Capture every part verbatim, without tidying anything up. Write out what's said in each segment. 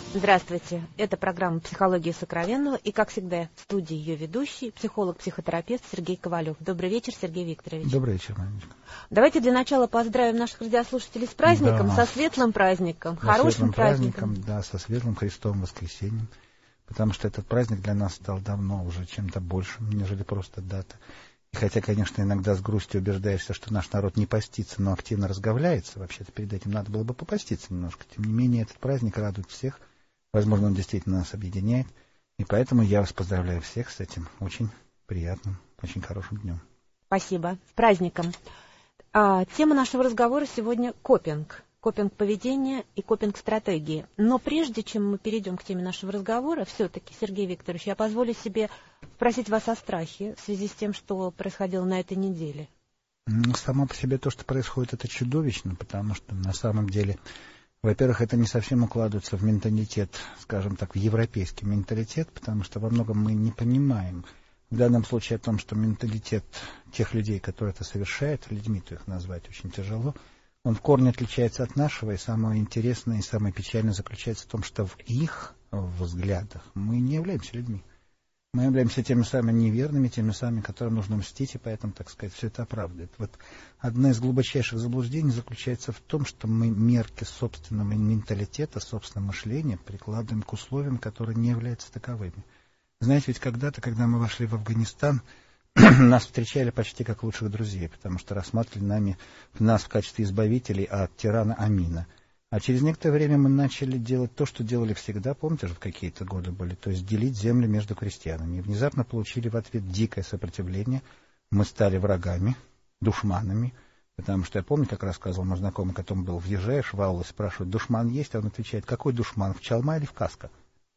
Здравствуйте. Это программа «Психология сокровенного». И, как всегда, в студии ее ведущий, психолог-психотерапевт Сергей Ковалев. Добрый вечер, Сергей Викторович. Добрый вечер, Манечка. Давайте для начала поздравим наших радиослушателей с праздником, да. со светлым праздником, со хорошим светлым праздником. праздником. Да, со светлым Христовым воскресеньем. Потому что этот праздник для нас стал давно уже чем-то большим, нежели просто дата. И хотя, конечно, иногда с грустью убеждаешься, что наш народ не постится, но активно разговляется, вообще-то перед этим надо было бы попаститься немножко. Тем не менее, этот праздник радует всех. Возможно, он действительно нас объединяет. И поэтому я вас поздравляю всех с этим очень приятным, очень хорошим днем. Спасибо. С праздником. А, тема нашего разговора сегодня – копинг. Копинг поведения и копинг стратегии. Но прежде чем мы перейдем к теме нашего разговора, все-таки, Сергей Викторович, я позволю себе спросить вас о страхе в связи с тем, что происходило на этой неделе. Ну, само по себе то, что происходит, это чудовищно, потому что на самом деле... Во-первых, это не совсем укладывается в менталитет, скажем так, в европейский менталитет, потому что во многом мы не понимаем в данном случае о том, что менталитет тех людей, которые это совершают, людьми-то их назвать очень тяжело, он в корне отличается от нашего, и самое интересное и самое печальное заключается в том, что в их взглядах мы не являемся людьми. Мы являемся теми самыми неверными, теми самыми, которым нужно мстить, и поэтому, так сказать, все это оправдывает. Вот одно из глубочайших заблуждений заключается в том, что мы мерки собственного менталитета, собственного мышления прикладываем к условиям, которые не являются таковыми. Знаете, ведь когда-то, когда мы вошли в Афганистан, нас встречали почти как лучших друзей, потому что рассматривали нами, нас в качестве избавителей от тирана Амина. А через некоторое время мы начали делать то, что делали всегда, помните же, в какие-то годы были, то есть делить землю между крестьянами. И внезапно получили в ответ дикое сопротивление. Мы стали врагами, душманами, потому что я помню, как рассказывал мой знакомый, который был, въезжаешь в аулу, спрашивают, душман есть? А он отвечает, какой душман, в чалма или в каска?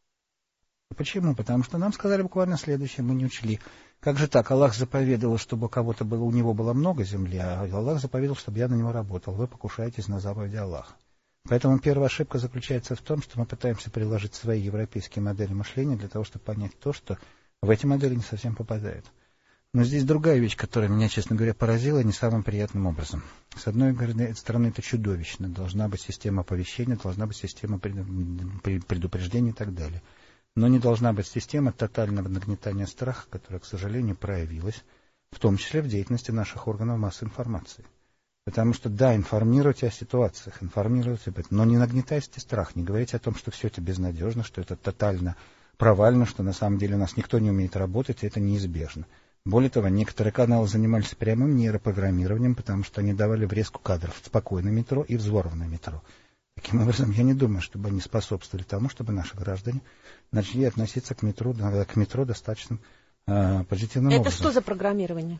Почему? Потому что нам сказали буквально следующее, мы не учли. Как же так? Аллах заповедовал, чтобы у кого-то было, у него было много земли, а Аллах заповедовал, чтобы я на него работал. Вы покушаетесь на заповеди Аллаха. Поэтому первая ошибка заключается в том, что мы пытаемся приложить свои европейские модели мышления для того, чтобы понять то, что в эти модели не совсем попадает. Но здесь другая вещь, которая меня, честно говоря, поразила не самым приятным образом. С одной стороны, это чудовищно. Должна быть система оповещения, должна быть система предупреждения и так далее. Но не должна быть система тотального нагнетания страха, которая, к сожалению, проявилась, в том числе в деятельности наших органов массовой информации. Потому что, да, информируйте о ситуациях, информируйте об этом, но не нагнетайте страх, не говорите о том, что все это безнадежно, что это тотально провально, что на самом деле у нас никто не умеет работать, и это неизбежно. Более того, некоторые каналы занимались прямым нейропрограммированием, потому что они давали врезку кадров в спокойное метро и взорванное метро. Таким образом, я не думаю, чтобы они способствовали тому, чтобы наши граждане начали относиться к метро, к метро достаточно э, позитивным это образом. Это что за программирование?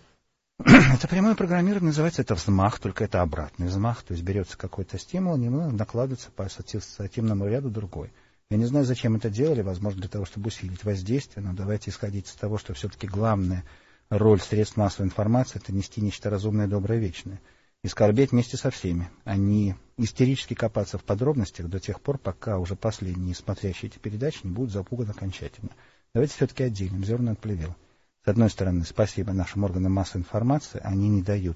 Это прямое программирование, называется это взмах, только это обратный взмах, то есть берется какой-то стимул, немного накладывается по ассоциативному ряду другой. Я не знаю, зачем это делали, возможно, для того, чтобы усилить воздействие, но давайте исходить из того, что все-таки главная роль средств массовой информации – это нести нечто разумное, доброе, вечное. И скорбеть вместе со всеми, а не истерически копаться в подробностях до тех пор, пока уже последние смотрящие эти передачи не будут запуганы окончательно. Давайте все-таки отделим зерно от плевел. С одной стороны, спасибо нашим органам массовой информации, они не дают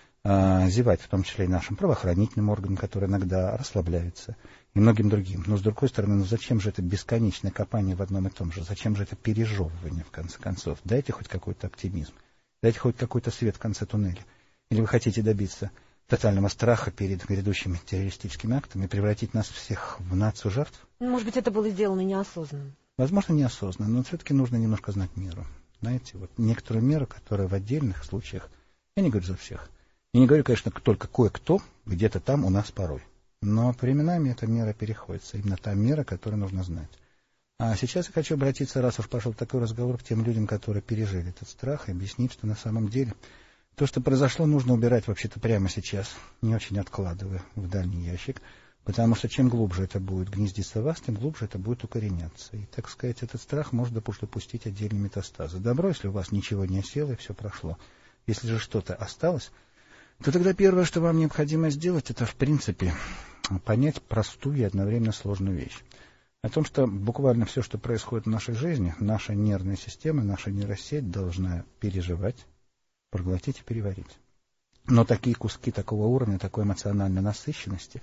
э, зевать, в том числе и нашим правоохранительным органам, которые иногда расслабляются, и многим другим. Но с другой стороны, ну зачем же это бесконечное копание в одном и том же? Зачем же это пережевывание, в конце концов? Дайте хоть какой-то оптимизм, дайте хоть какой-то свет в конце туннеля. Или вы хотите добиться тотального страха перед грядущими террористическими актами и превратить нас всех в нацию жертв? Может быть, это было сделано неосознанно. Возможно, неосознанно, но все-таки нужно немножко знать меру. Знаете, вот некоторую меру, которая в отдельных случаях, я не говорю за всех, я не говорю, конечно, только кое-кто где-то там у нас порой, но временами эта мера переходится, именно та мера, которую нужно знать. А сейчас я хочу обратиться, раз уж пошел такой разговор, к тем людям, которые пережили этот страх, и объяснить, что на самом деле то, что произошло, нужно убирать вообще-то прямо сейчас, не очень откладывая в дальний ящик, потому что чем глубже это будет гнездиться в вас, тем глубже это будет укореняться. И, так сказать, этот страх может допустить отдельные метастазы. Добро, если у вас ничего не осело и все прошло. Если же что-то осталось, то тогда первое, что вам необходимо сделать, это, в принципе, понять простую и одновременно сложную вещь. О том, что буквально все, что происходит в нашей жизни, наша нервная система, наша нейросеть должна переживать, проглотить и переварить. Но такие куски такого уровня, такой эмоциональной насыщенности,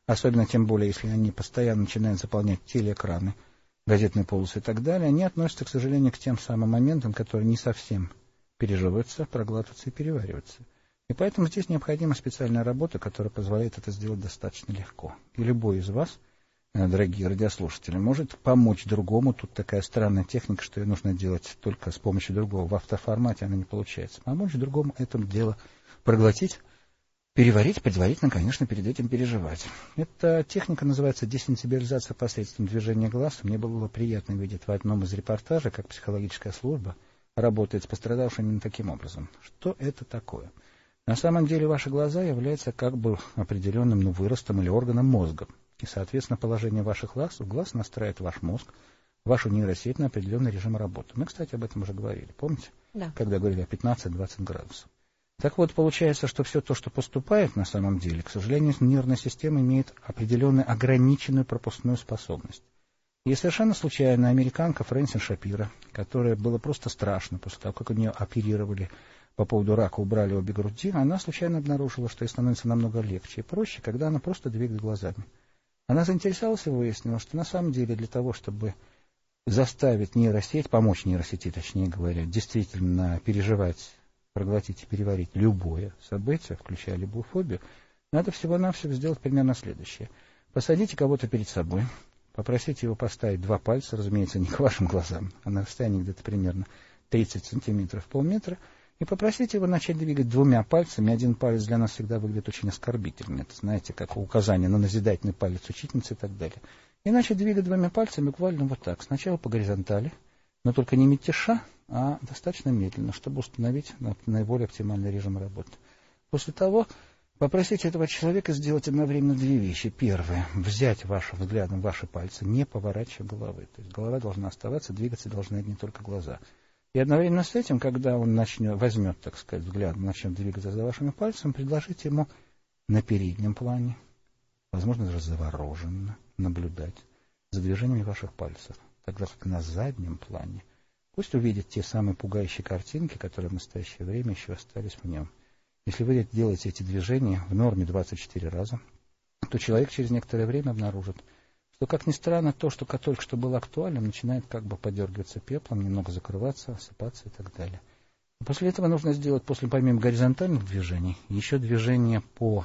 особенно тем более, если они постоянно начинают заполнять телеэкраны, газетные полосы и так далее, они относятся, к сожалению, к тем самым моментам, которые не совсем переживаются, проглатываются и перевариваются. И поэтому здесь необходима специальная работа, которая позволяет это сделать достаточно легко. И любой из вас, дорогие радиослушатели, может помочь другому. Тут такая странная техника, что ее нужно делать только с помощью другого. В автоформате она не получается. Помочь другому это дело проглотить, переварить, предварительно, конечно, перед этим переживать. Эта техника называется десенсибилизация посредством движения глаз. Мне было приятно видеть в одном из репортажей, как психологическая служба работает с пострадавшими именно таким образом. Что это такое? На самом деле ваши глаза являются как бы определенным ну, выростом или органом мозга. И, соответственно, положение ваших глаз, глаз настраивает ваш мозг, вашу нейросеть на определенный режим работы. Мы, кстати, об этом уже говорили, помните? Да. Когда говорили о пятнадцать-двадцать градусов. Так вот, получается, что все то, что поступает на самом деле, к сожалению, нервная система имеет определенную ограниченную пропускную способность. И совершенно случайно американка Фрэнсис Шапира, которая было просто страшно после того, как у нее оперировали по поводу рака, убрали обе груди, она случайно обнаружила, что ей становится намного легче и проще, когда она просто двигает глазами. Она заинтересовалась и выяснила, что на самом деле для того, чтобы заставить нейросеть, помочь нейросети, точнее говоря, действительно переживать, проглотить и переварить любое событие, включая любую фобию, надо всего-навсего сделать примерно следующее. Посадите кого-то перед собой, попросите его поставить два пальца, разумеется, не к вашим глазам, а на расстоянии где-то примерно тридцать сантиметров, полметра, и попросите его начать двигать двумя пальцами. Один палец для нас всегда выглядит очень оскорбительно. Это, знаете, как указание на назидательный палец учительницы и так далее. И начать двигать двумя пальцами буквально вот так. Сначала по горизонтали, но только не мельтеша, а достаточно медленно, чтобы установить наиболее оптимальный режим работы. После того попросите этого человека сделать одновременно две вещи. Первое. Взять вашим взглядом ваши пальцы, не поворачивая головы. То есть голова должна оставаться, двигаться должны не только глаза. И одновременно с этим, когда он начнет, возьмет, так сказать, взгляд, начнет двигаться за вашими пальцами, предложите ему на переднем плане, возможно, даже завороженно, наблюдать за движениями ваших пальцев. Тогда как на заднем плане пусть увидит те самые пугающие картинки, которые в настоящее время еще остались в нем. Если вы делаете эти движения в норме двадцать четыре раза, то человек через некоторое время обнаружит, что, как ни странно, то, что только что было актуальным, начинает как бы подергиваться пеплом, немного закрываться, осыпаться и так далее. После этого нужно сделать, после помимо горизонтальных движений, еще движение по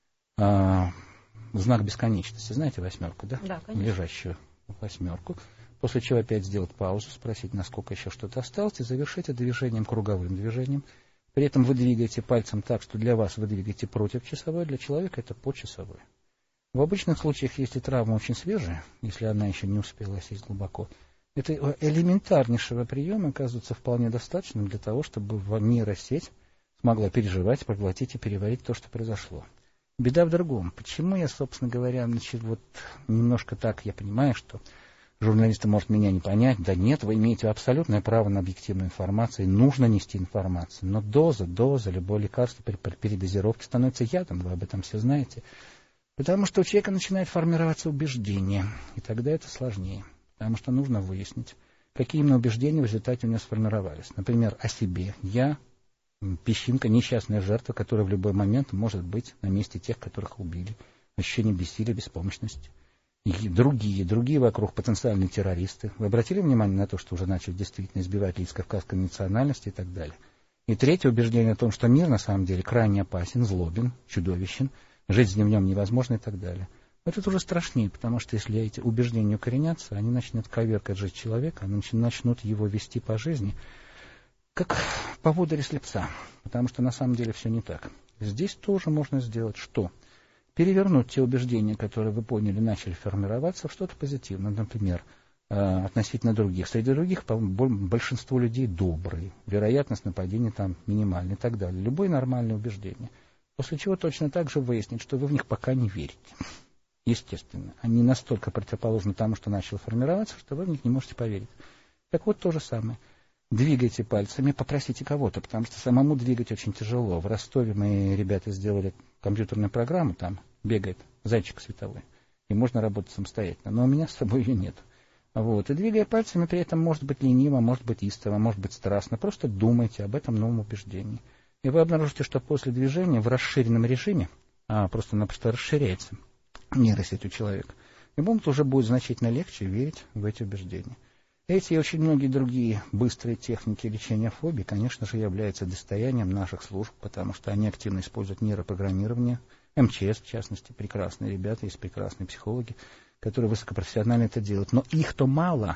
а, знак бесконечности. Знаете восьмерку, да? Да, конечно. Лежащую восьмерку. После чего опять сделать паузу, спросить, насколько еще что-то осталось, и завершить это движением, круговым движением. При этом вы двигаете пальцем так, что для вас вы двигаете против часовой, для человека это по часовой. В обычных случаях, если травма очень свежая, если она еще не успела сесть глубоко, это элементарнейшего приема оказывается вполне достаточным для того, чтобы нейросеть смогла переживать, проглотить и переварить то, что произошло. Беда в другом. Почему я, собственно говоря, значит, вот немножко так, я понимаю, что журналисты может меня не понять. Да нет, вы имеете абсолютное право на объективную информацию, нужно нести информацию. Но доза, доза любого лекарства при передозировке становится ядом, вы об этом все знаете. Потому что у человека начинает формироваться убеждение, и тогда это сложнее. Потому что нужно выяснить, какие именно убеждения в результате у него сформировались. Например, о себе. Я песчинка, несчастная жертва, которая в любой момент может быть на месте тех, которых убили. Ощущение бессилия, беспомощности. И другие, другие вокруг потенциальные террористы. Вы обратили внимание на то, что уже начали действительно избивать лиц кавказской национальности и так далее? И третье убеждение о том, что мир на самом деле крайне опасен, злобен, чудовищен, жить в нем невозможно и так далее. Но это уже страшнее, потому что если эти убеждения укоренятся, они начнут коверкать жизнь человека, они начнут его вести по жизни, как по водоре слепца, потому что на самом деле все не так. Здесь тоже можно сделать что? Перевернуть те убеждения, которые вы поняли, начали формироваться, в что-то позитивное. Например, относительно других. Среди других большинство людей добрые, вероятность нападения там минимальная и так далее. Любые нормальные убеждения. После чего точно так же выяснить, что вы в них пока не верите. Естественно, они настолько противоположны тому, что начало формироваться, что вы в них не можете поверить. Так вот, то же самое. Двигайте пальцами, попросите кого-то, потому что самому двигать очень тяжело. В Ростове мои ребята сделали компьютерную программу, там бегает зайчик световой, и можно работать самостоятельно. Но у меня с собой ее нет. Вот. И двигая пальцами, при этом может быть лениво, может быть истово, может быть страстно. Просто думайте об этом новом убеждении. И вы обнаружите, что после движения в расширенном режиме, а просто-напросто расширяется нейросеть у человека. Ему уже будет значительно легче верить в эти убеждения. Эти и очень многие другие быстрые техники лечения фобий, конечно же, являются достоянием наших служб, потому что они активно используют нейропрограммирование. эм че эс, в частности, прекрасные ребята, есть прекрасные психологи, которые высокопрофессионально это делают. Но их-то мало,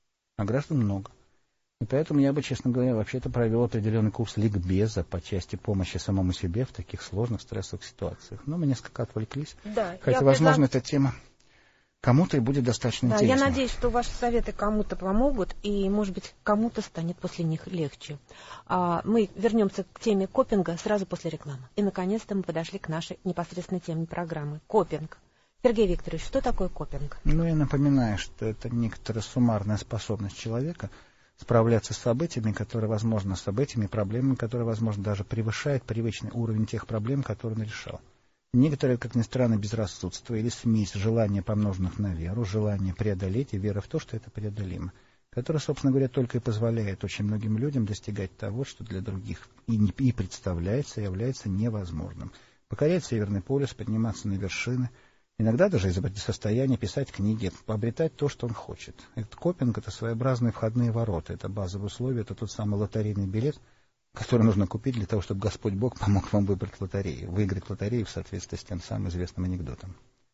а граждан много. И поэтому я бы, честно говоря, вообще-то провел определенный курс ликбеза по части помощи самому себе в таких сложных стрессовых ситуациях. Но мы несколько отвлеклись. Да, хотя, возможно, предла... эта тема кому-то и будет достаточно да, интересна. Я надеюсь, что ваши советы кому-то помогут, и, может быть, кому-то станет после них легче. А, мы вернемся к теме копинга сразу после рекламы. И, наконец-то, мы подошли к нашей непосредственной теме программы. Копинг. Сергей Викторович, что такое копинг? Ну, я напоминаю, что это некоторая суммарная способность человека справляться с событиями, которые, возможно, с событиями, проблемами, которые, возможно, даже превышают привычный уровень тех проблем, которые он решал. Некоторые, как ни странно, безрассудство или смесь желания, помноженных на веру, желания преодолеть и вера в то, что это преодолимо, которая, собственно говоря, только и позволяет очень многим людям достигать того, что для других и, не, и представляется, и является невозможным. Покорять Северный полюс, подниматься на вершины, иногда даже из состояния писать книги, обретать то, что он хочет. Этот копинг — это своеобразные входные ворота, это базовые условия, это тот самый лотерейный билет, который нужно купить для того, чтобы Господь Бог помог вам выбрать лотерею, выиграть лотерею в соответствии с тем самым известным анекдотом.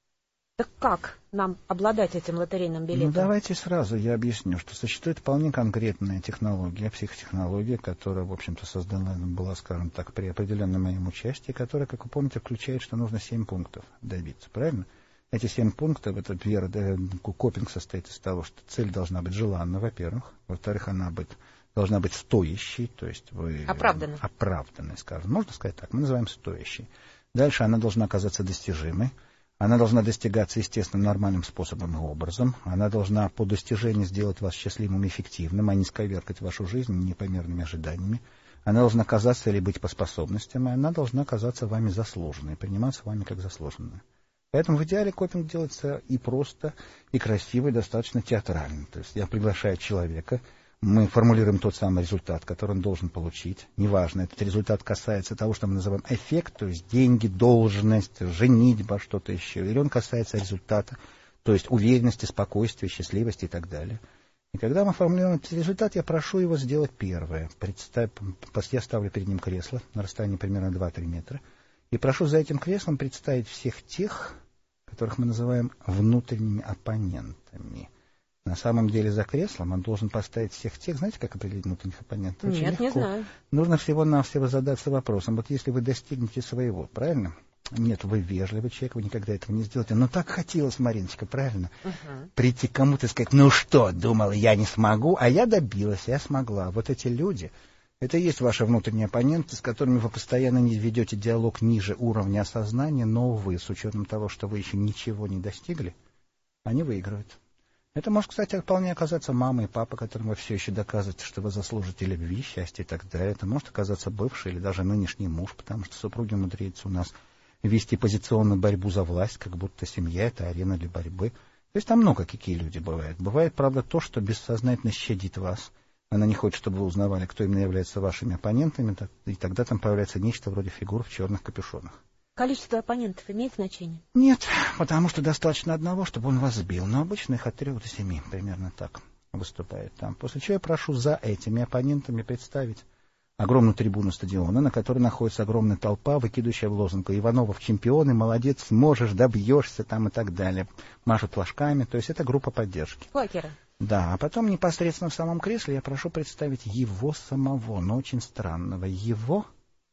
Так как нам обладать этим лотерейным билетом? Ну, давайте сразу я объясню, что существует вполне конкретная технология, психотехнология, которая, в общем-то, создана была, скажем так, при определенном моем участии, которая, как вы помните, включает, что нужно семь пунктов добиться, правильно? Эти семь пунктов, это вера, копинг состоит из того, что цель должна быть желанна, во-первых, во-вторых, она быть, должна быть стоящей, то есть вы... Оправданной. Оправданной, скажем. Можно сказать так, мы называем стоящей. Дальше она должна оказаться достижимой. Она должна достигаться естественным, нормальным способом и образом. Она должна по достижению сделать вас счастливым и эффективным, а не сковеркать вашу жизнь непомерными ожиданиями. Она должна казаться или быть по способностям, и она должна казаться вами заслуженной, приниматься вами как заслуженная. Поэтому в идеале копинг делается и просто, и красиво, и достаточно театрально. То есть я приглашаю человека, мы формулируем тот самый результат, который он должен получить. Неважно, этот результат касается того, что мы называем эффект, то есть деньги, должность, женитьба, что-то еще. Или он касается результата, то есть уверенности, спокойствия, счастливости и так далее. И когда мы формулируем этот результат, я прошу его сделать первое. Представь, я ставлю перед ним кресло на расстоянии примерно два-три метра. И прошу за этим креслом представить всех тех, которых мы называем внутренними оппонентами. На самом деле за креслом он должен поставить всех тех, знаете, как определить внутренних оппонентов? Очень Нет, легко. Не знаю. Нужно всего-навсего задаться вопросом. Вот если вы достигнете своего, правильно? Нет, вы вежливый человек, вы никогда этого не сделаете. Но так хотелось, Мариночка, правильно? Uh-huh. Прийти к кому-то и сказать, ну что, думала, я не смогу, а я добилась, я смогла. Вот эти люди, это и есть ваши внутренние оппоненты, с которыми вы постоянно не ведете диалог ниже уровня осознания, но вы, с учетом того, что вы еще ничего не достигли, они выигрывают. Это может, кстати, вполне оказаться мама и папа, которым вы все еще доказываете, что вы заслужите любви, счастья и так далее. Это может оказаться бывший или даже нынешний муж, потому что супруги умудряются у нас вести позиционную борьбу за власть, как будто семья — это арена для борьбы. То есть там много какие люди бывают. Бывает, правда, то, что бессознательно щадит вас. Она не хочет, чтобы вы узнавали, кто именно является вашими оппонентами, и тогда там появляется нечто вроде фигур в черных капюшонах. Количество оппонентов имеет значение? Нет, потому что достаточно одного, чтобы он вас сбил. Но обычно их от трех до семи, примерно так выступает там. После чего я прошу за этими оппонентами представить огромную трибуну стадиона, на которой находится огромная толпа, выкидывающая в лозунг «Иванов чемпионы, молодец, сможешь, добьешься» там и так далее. Машут флажками, то есть это группа поддержки. Квакеры. Да, а потом непосредственно в самом кресле я прошу представить его самого, но очень странного, его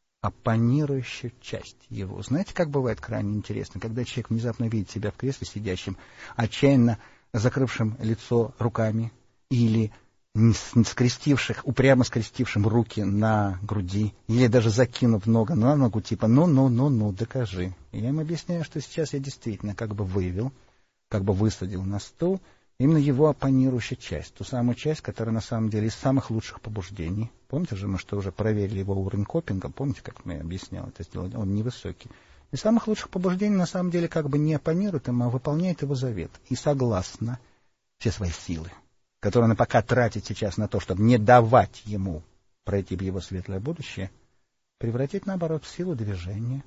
оппонирующую часть его. Знаете, как бывает крайне интересно, когда человек внезапно видит себя в кресле сидящим, отчаянно закрывшим лицо руками или скрестивших, упрямо скрестившим руки на груди, или даже закинув ногу на ногу, типа «ну-ну-ну-ну, докажи». И я им объясняю, что сейчас я действительно как бы вывел, как бы высадил на стул именно его оппонирующую часть, ту самую часть, которая на самом деле из самых лучших побуждений. Помните же, мы что уже проверили его уровень копинга, помните, как я объяснял это сделать, он невысокий. Из самых лучших побуждений на самом деле как бы не оппонирует ему, а выполняет его завет. И согласно все свои силы, которые она пока тратит сейчас на то, чтобы не давать ему пройти в его светлое будущее, превратить, наоборот, в силу движения.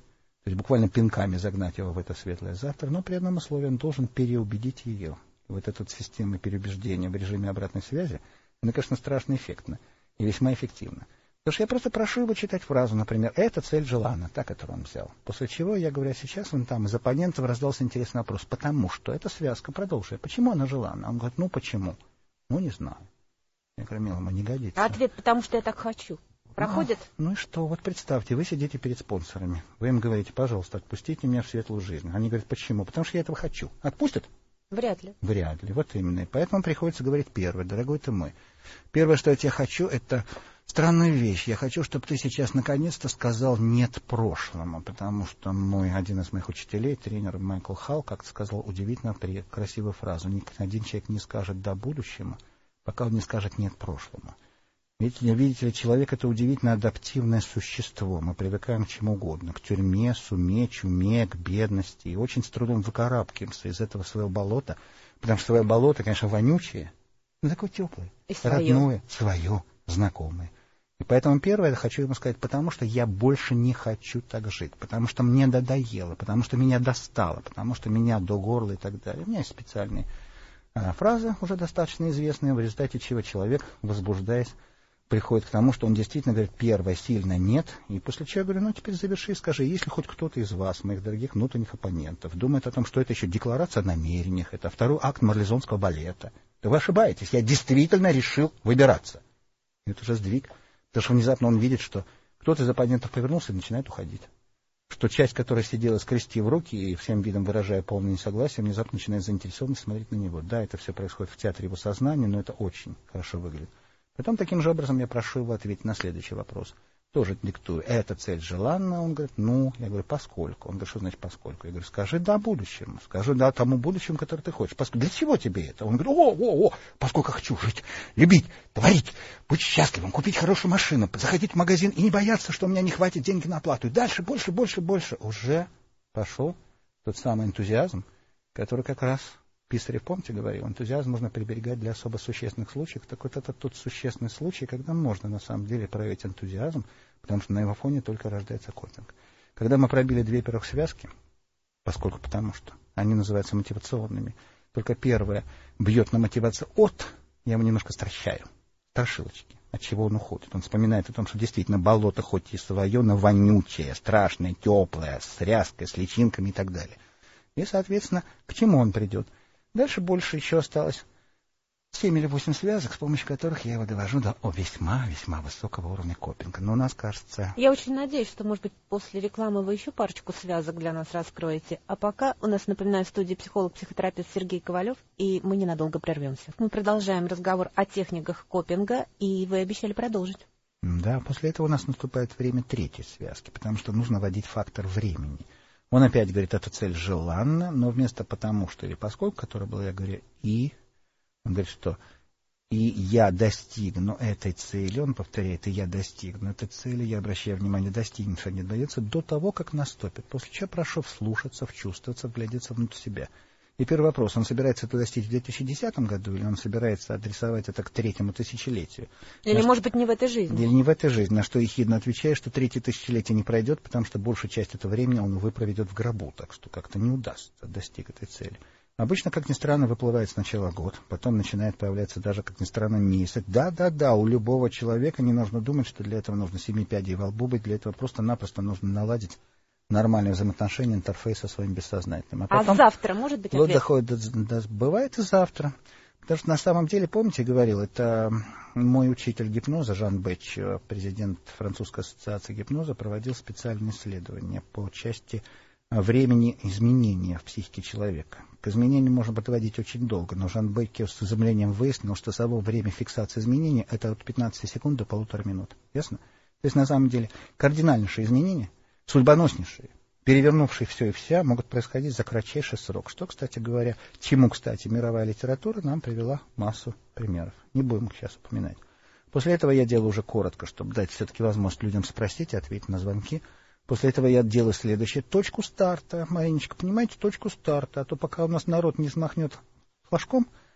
То есть буквально пинками загнать его в это светлое завтра, но при одном условии он должен переубедить ее. Вот эта система переубеждения в режиме обратной связи, она, конечно, страшно эффектна и весьма эффективна. Потому что я просто прошу его читать фразу, например, «это цель желана», та, которую он взял. После чего, я говорю, сейчас он там из оппонентов раздался интересный вопрос, потому что эта связка, продолжая, почему она желана? Он говорит, ну почему? Ну не знаю. Я говорю, милый мой, не годится. А ответ, потому что я так хочу. Проходит? Ну, ну и что? Вот представьте, вы сидите перед спонсорами. Вы им говорите, пожалуйста, отпустите меня в светлую жизнь. Они говорят, почему? Потому что я этого хочу. Отпустят? Вряд ли. Вряд ли. Вот именно. И поэтому приходится говорить первое, дорогой ты мой. Первое, что я тебе хочу, это странную вещь. Я хочу, чтобы ты сейчас наконец-то сказал «нет» прошлому. Потому что мой, один из моих учителей, тренер Майкл Халл, как-то сказал удивительно красивую фразу. Ни один человек не скажет «да» будущему, пока он не скажет «нет» прошлому. Видите, видите ли, человек — это удивительно адаптивное существо. Мы привыкаем к чему угодно. К тюрьме, суме, чуме, к бедности. И очень с трудом выкарабкиваемся из этого своего болота. Потому что свое болото, конечно, вонючее, но такое теплое, родное, свое, знакомое. И поэтому первое, я хочу ему сказать, потому что я больше не хочу так жить. Потому что мне надоело, потому что меня достало, потому что меня до горла и так далее. У меня есть специальные а, фразы, уже достаточно известные, в результате чего человек, возбуждаясь, приходит к тому, что он действительно говорит, первое, сильно нет, и после чего я говорю, ну теперь заверши и скажи, если хоть кто-то из вас, моих дорогих внутренних оппонентов, думает о том, что это еще декларация о намерениях, это второй акт марлезонского балета, то вы ошибаетесь, я действительно решил выбираться. И это уже сдвиг, потому что внезапно он видит, что кто-то из оппонентов повернулся и начинает уходить. Что часть, которая сидела скрестив руки и всем видом выражая полное несогласие, внезапно начинает заинтересованно смотреть на него. Да, это все происходит в театре его сознания, но это очень хорошо выглядит. Потом таким же образом я прошу его ответить на следующий вопрос. Тоже диктую. Это цель желанна? Он говорит, ну, я говорю, поскольку. Он говорит, что значит поскольку? Я говорю, скажи да будущему. Скажи да тому будущему, которое ты хочешь. Поскольку. Для чего тебе это? Он говорит, о, о, о, поскольку хочу жить, любить, творить, быть счастливым, купить хорошую машину, заходить в магазин и не бояться, что у меня не хватит денег на оплату. И дальше, больше, больше, больше. Уже пошел тот самый энтузиазм, который как раз... Писарев, помните, говорил, энтузиазм можно приберегать для особо существенных случаев. Так вот это тот существенный случай, когда можно на самом деле проявить энтузиазм, потому что на его фоне только рождается копинг. Когда мы пробили две первых связки, поскольку потому что они называются мотивационными, только первая бьет на мотивацию от, я его немножко стращаю, страшилочки, от чего он уходит. Он вспоминает о том, что действительно болото хоть и свое, но вонючее, страшное, теплое, с ряской, с личинками и так далее. И, соответственно, к чему он придет? Дальше больше еще осталось семь или восемь связок, с помощью которых я его довожу до весьма-весьма высокого уровня копинга. Но у нас, кажется... Я очень надеюсь, что, может быть, после рекламы вы еще парочку связок для нас раскроете. А пока у нас, напоминаю, в студии психолог-психотерапевт Сергей Ковалев, и мы ненадолго прервемся. Мы продолжаем разговор о техниках копинга, и вы обещали продолжить. Да, после этого у нас наступает время третьей связки, потому что нужно вводить фактор времени. Он опять говорит, эта цель желанна, но вместо потому что или поскольку, которое было, я говорю, и, он говорит, что и я достигну этой цели, он повторяет, и я достигну этой цели, я обращаю внимание, достигнуть не дается до того, как наступит. После чего прошу вслушаться, вчувствоваться, вглядеться внутрь себя. И первый вопрос, он собирается это достичь в две тысячи десятом году, или он собирается адресовать это к третьему тысячелетию? Или, на может что... быть, не в этой жизни. Или не в этой жизни, на что ехидно отвечаю, что третье тысячелетие не пройдет, потому что большую часть этого времени он, увы, проведет в гробу, так что как-то не удастся достичь этой цели. Обычно, как ни странно, выплывает сначала год, потом начинает появляться даже, как ни странно, месяц. Да-да-да, у любого человека не нужно думать, что для этого нужно семи пядей во лбу быть, для этого просто-напросто нужно наладить нормальные взаимоотношения, интерфейс со своим бессознательным. А, потом, а завтра может быть ответ? Доходит до, до, бывает и завтра. Потому что на самом деле, помните, я говорил, это мой учитель гипноза Жан Бетч, президент Французской ассоциации гипноза, проводил специальные исследования по части времени изменения в психике человека. К изменению можно подводить очень долго, но Жан Бетч с изумлением выяснил, что само время фиксации изменения это от пятнадцати секунд до полутора минут. Ясно? То есть на самом деле кардинальнейшие изменения, судьбоноснейшие, перевернувшие все и вся, могут происходить за кратчайший срок. Что, кстати говоря, чему, кстати, мировая литература нам привела массу примеров. Не будем их сейчас упоминать. После этого я делаю уже коротко, чтобы дать все-таки возможность людям спросить и ответить на звонки. После этого я делаю следующее. Точку старта. Мариночка, понимаете, точку старта. А то пока у нас народ не взмахнет флажком,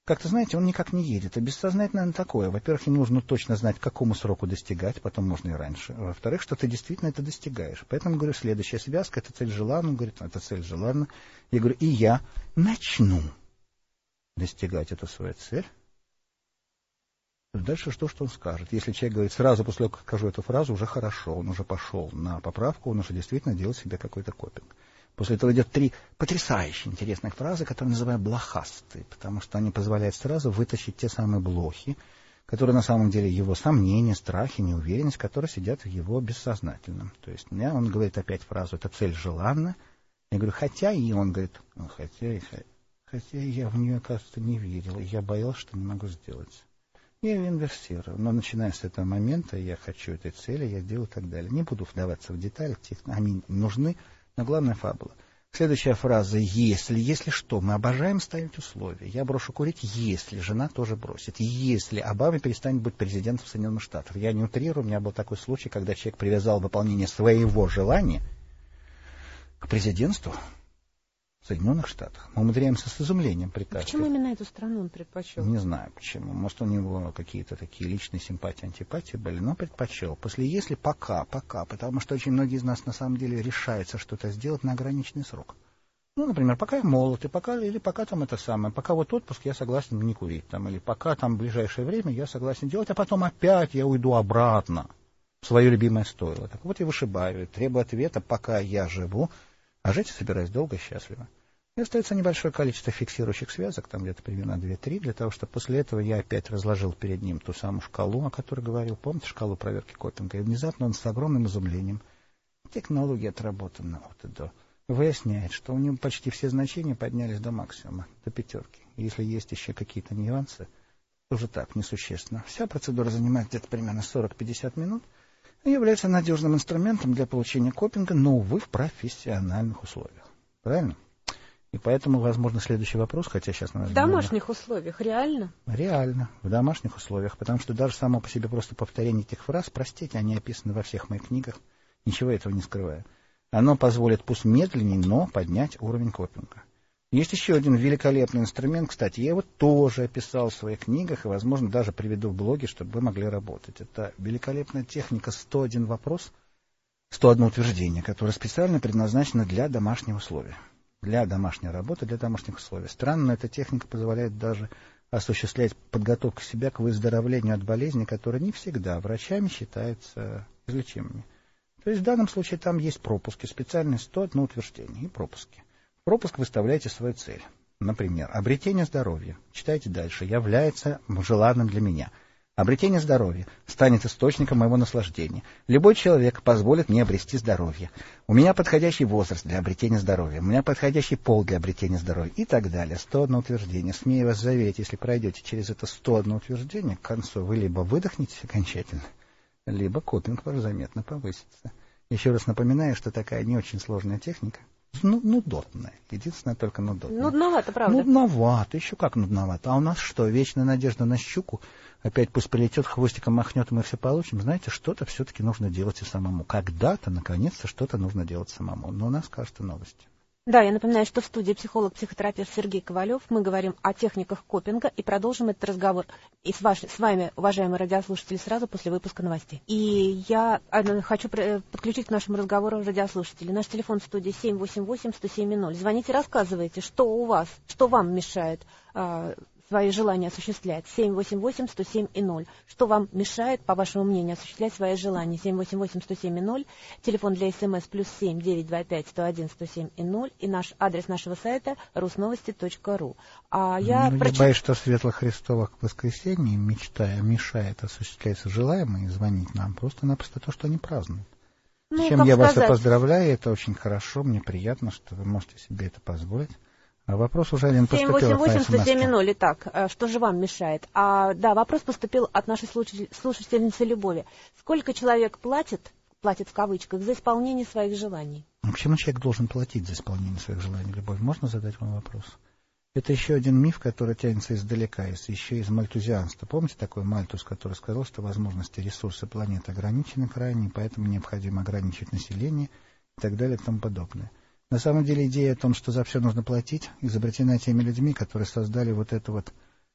как-то, знаете, он никак не едет. А бессознательно наверное, такое. Во-первых, им нужно точно знать, к какому сроку достигать, потом можно и раньше. Во-вторых, что ты действительно это достигаешь. Поэтому, говорю, следующая связка — это цель желанна. Он говорит, это цель желанна. Я говорю, и я начну достигать эту свою цель. Дальше что, что он скажет. Если человек говорит, сразу после того, как скажу эту фразу, уже хорошо, он уже пошел на поправку, он уже действительно делает себе какой-то копинг. После этого идет три потрясающе интересных фразы, которые называют блохастые, потому что они позволяют сразу вытащить те самые блохи, которые на самом деле его сомнения, страхи, неуверенность, которые сидят в его бессознательном. То есть мне он говорит опять фразу, это цель желанна. Я говорю, хотя, и он говорит, ну, хотя, хотя я в нее, оказывается, не верил, и я боялся, что не могу сделать. Я ее инверсирую, но начиная с этого момента я хочу этой цели, я делаю и так далее. Не буду вдаваться в детали, они нужны. Но главная фабула. Следующая фраза «если». Если что, мы обожаем ставить условия. Я брошу курить, если жена тоже бросит. Если Обама перестанет быть президентом Соединенных Штатов. Я не утрирую, у меня был такой случай, когда человек привязал выполнение своего желания к президентству Соединенных Штатах. Мы умудряемся с изумлением притащить. Почему именно эту страну он предпочел? Не знаю почему. Может, у него какие-то такие личные симпатии, антипатии были, но предпочел. После «если» пока, пока, потому что очень многие из нас на самом деле решаются что-то сделать на ограниченный срок. Ну, например, пока я молод, и пока, или пока там это самое, пока вот отпуск я согласен не курить, там, или пока там в ближайшее время я согласен делать, а потом опять я уйду обратно в свое любимое стойло. Так вот я вышибаю, требую ответа, пока я живу, а жить собираюсь долго и счастливо. И остается небольшое количество фиксирующих связок, там где-то примерно две-три, для того, чтобы после этого я опять разложил перед ним ту самую шкалу, о которой говорил. Помните шкалу проверки Коппинга? И внезапно он с огромным изумлением, технология отработана от и до, выясняет, что у него почти все значения поднялись до максимума, до пятерки. И если есть еще какие-то нюансы, тоже так, несущественно. Вся процедура занимает где-то примерно сорок-пятьдесят минут и является надежным инструментом для получения Коппинга, но, увы, в профессиональных условиях. Правильно? И поэтому, возможно, следующий вопрос, хотя сейчас... В домашних условиях, реально? Реально, в домашних условиях, потому что даже само по себе просто повторение этих фраз, простите, они описаны во всех моих книгах, ничего этого не скрываю. Оно позволит, пусть медленнее, но поднять уровень Коппинга. Есть еще один великолепный инструмент, кстати, я его тоже описал в своих книгах и, возможно, даже приведу в блоге, чтобы вы могли работать. Это великолепная техника сто один вопрос, сто одно утверждение, которое специально предназначено для домашних условий. Для домашней работы, для домашних условий. Странно, но эта техника позволяет даже осуществлять подготовку себя к выздоровлению от болезней, которые не всегда врачами считаются излечимыми. То есть в данном случае там есть пропуски, специальные сто одно утверждение и пропуски. В пропуск выставляете свою цель. Например, обретение здоровья, читайте дальше, является желанным для меня. Обретение здоровья станет источником моего наслаждения. Любой человек позволит мне обрести здоровье. У меня подходящий возраст для обретения здоровья. У меня подходящий пол для обретения здоровья. И так далее. сто одно утверждение. Смею вас заверить, если пройдете через это сто одно утверждение, к концу вы либо выдохнетесь окончательно, либо Коппинг ваш заметно повысится. Еще раз напоминаю, что такая не очень сложная техника. Ну, нудотная. Единственное, только нудотная. Нудновато, правда? Нудновато. Еще как нудновато. А у нас что, вечная надежда на щуку? Опять пусть прилетет, хвостиком махнет, и мы все получим. Знаете, что-то все-таки нужно делать и самому. Когда-то, наконец-то, что-то нужно делать самому. Но у нас, кажется, новости. Да, я напоминаю, что в студии психолог-психотерапевт Сергей Ковалев. Мы говорим о техниках Коппинга и продолжим этот разговор и с, ваш, с вами, уважаемые радиослушатели, сразу после выпуска новостей. И я хочу подключить к нашему разговору радиослушателей. Наш телефон в студии семь восемь восемь сто семь ноль. Звоните, рассказывайте, что у вас, что вам мешает а, свои желания осуществлять. семь восемь восемь сто семь ноль. Что вам мешает, по вашему мнению, осуществлять свои желания? семь восемь восемь сто семь ноль. Телефон для СМС плюс семь девятьсот двадцать пять сто один сто семь ноль. И наш адрес нашего сайта русновости точка ру. А я, ну, проч... я боюсь, что в светлых Христовых воскресенье, мечтая, мешает осуществлять желаемое и звонить нам просто-напросто то, что они празднуют. Ну, с чем я сказать? Вас и поздравляю, это очень хорошо, мне приятно, что вы можете себе это позволить. А вопрос уже один поступил. семь восемь восемь сто семь ноль. Итак, что же вам мешает? А, да, вопрос поступил от нашей слушательницы Любови. Сколько человек платит, платит в кавычках, за исполнение своих желаний? А почему человек должен платить за исполнение своих желаний, Любовь? Можно задать вам вопрос? Это еще один миф, который тянется издалека, еще из мальтузианства. Помните такой Мальтус, который сказал, что возможности ресурсы планеты ограничены крайне, поэтому необходимо ограничить население и так далее и тому подобное. На самом деле идея о том, что за все нужно платить, изобретена теми людьми, которые создали вот эту вот